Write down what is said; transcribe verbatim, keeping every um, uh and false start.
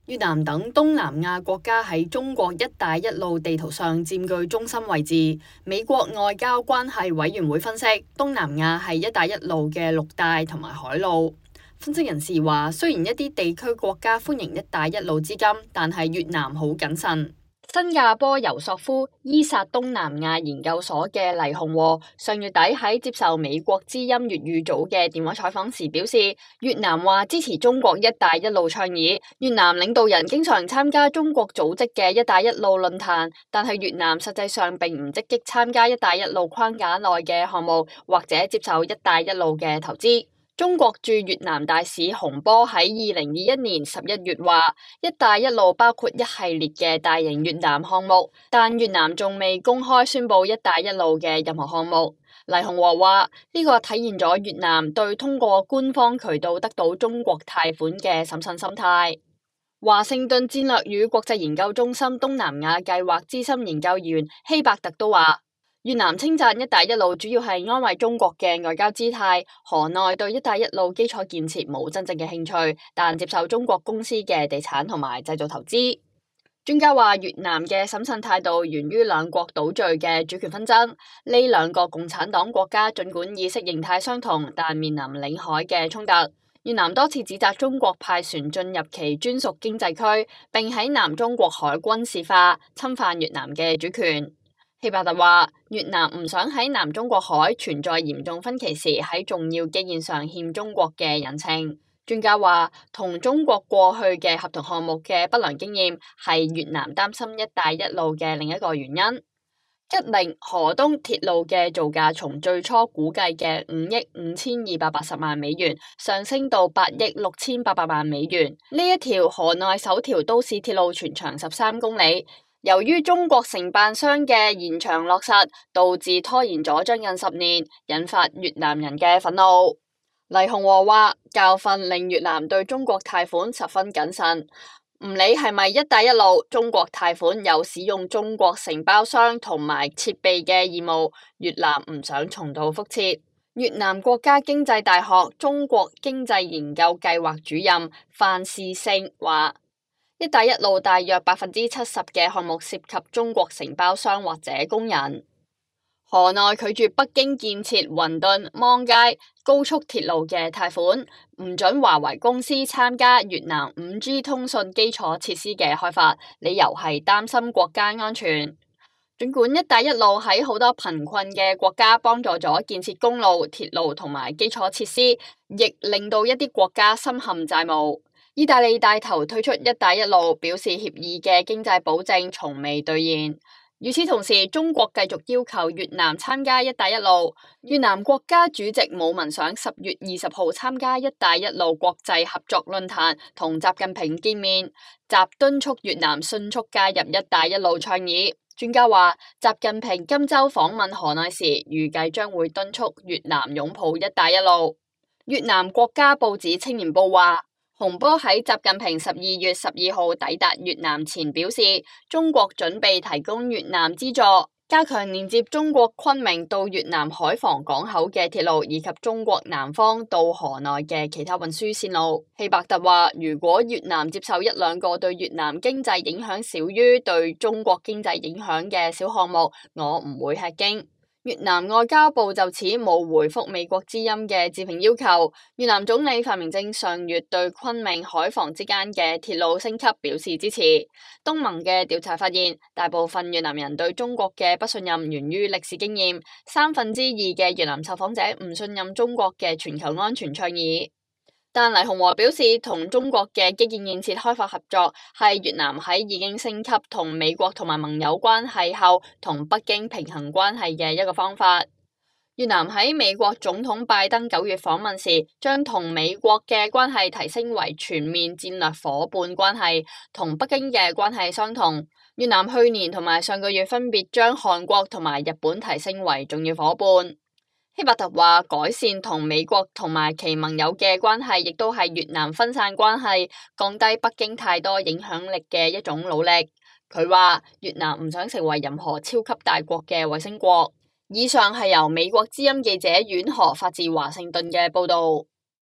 越南等東南亞國家喺中國一帶一路地圖上佔據中心位置。美國外交關係委員會分析，東南亞係一帶一路嘅陸帶同埋海路。分析人士話，雖然一啲地區國家歡迎一帶一路資金，但係越南好謹慎。新加坡尤索夫伊薩東南亞研究所嘅黎洪和上月底喺接受美國之音粵語組嘅電話採訪時表示，越南話支持中國一帶一路倡議。越南領導人經常參加中國組織嘅一帶一路論壇，但係越南實際上並唔積極參加一帶一路框架內嘅項目，或者接受一帶一路嘅投資。中國駐越南大使洪波喺二零二一年十一月話，一帶一路包括一系列嘅大型越南項目，但越南仲未公開宣布一帶一路嘅任何項目。黎洪和話，呢個體現咗越南對通過官方渠道得到中國貸款嘅審慎心態。華盛頓戰略與國際研究中心東南亞計劃資深研究員希伯特都話，越南稱讚一帶一路主要係安慰中國嘅外交姿態，河內對一帶一路基礎建設冇真正嘅興趣，但接受中國公司嘅地產同埋製造投資。專家話，越南嘅審慎態度源於兩國島嶼嘅主權紛爭。呢兩個共產黨國家儘管意識形態相同，但面臨領海嘅衝突。越南多次指責中國派船進入其專屬經濟區，並喺南中國海軍事化，侵犯越南嘅主權。希伯特話，越南唔想喺南中國海存在嚴重分歧時喺重要基建上欠中國嘅人情。專家話，同中國過去嘅合同項目嘅不良經驗係越南擔心一帶一路嘅另一個原因。吉寧河東鐵路嘅造價從最初估計嘅五億五千二百八十萬美元上升到八億六千八百萬美元。呢一條河內首條都市鐵路全長十三公里。由於中國承辦商嘅延長落實，導致拖延咗將近十年，引發越南人嘅憤怒。黎洪和話，教訓令越南對中國貸款十分謹慎，唔理係咪一帶一路，中國貸款有使用中國承包商同埋設備嘅義務，越南唔想重蹈覆轍。越南國家經濟大學中國經濟研究計劃主任范士勝話，一帶一路大約百分之七十嘅項目涉及中國承包商或者工人。河內拒絕北京建設雲敦芒街高速鐵路嘅貸款，唔准華為公司參加越南五 G 通訊基礎設施嘅開發，理由係擔心國家安全。儘管一帶一路喺好多貧困嘅國家幫助咗建設公路、鐵路同埋基礎設施，亦令到一啲國家深陷債務。意大利帶頭推出一帶一路，表示協議嘅經濟保證從未兌現。與此同時，中國繼續要求越南參加一帶一路。越南國家主席武文賞十月二十號參加一帶一路國際合作論壇，同習近平見面，習敦促越南迅速加入一帶一路倡議。專家話，習近平今周訪問河內時，預計將會敦促越南擁抱一帶一路。越南國家報紙青年報話，洪波喺習近平十二月十二號抵達越南前表示，中國準備提供越南資助，加強連接中國昆明到越南海防港口嘅鐵路，以及中國南方到河內嘅其他運輸線路。希伯特話，如果越南接受一兩個對越南經濟影響少於對中國經濟影響嘅小項目，我唔會吃驚。越南外交部就此冇回覆美國之音嘅置評要求。越南總理范明政上月對昆明海防之間嘅鐵路升級表示支持。東盟嘅調查發現，大部分越南人對中國嘅不信任源於歷史經驗，三分之二嘅越南受訪者唔信任中國嘅全球安全倡議。但黎洪和表示，同中國嘅基建建設開發合作係越南喺已經升級同美國同埋盟友關係後，同北京平衡關係嘅一個方法。越南喺美國總統拜登九月訪問時，將同美國嘅關係提升為全面戰略夥伴關係，同北京嘅關係相同。越南去年同埋上個月分別將韓國同埋日本提升為重要夥伴。希伯特話，改善同美國同埋其盟友嘅關係，亦都係越南分散關係、降低北京太多影響力嘅一種努力。佢話，越南唔想成為任何超級大國嘅衛星國。以上係由美國之音記者阮河發自華盛頓嘅報道。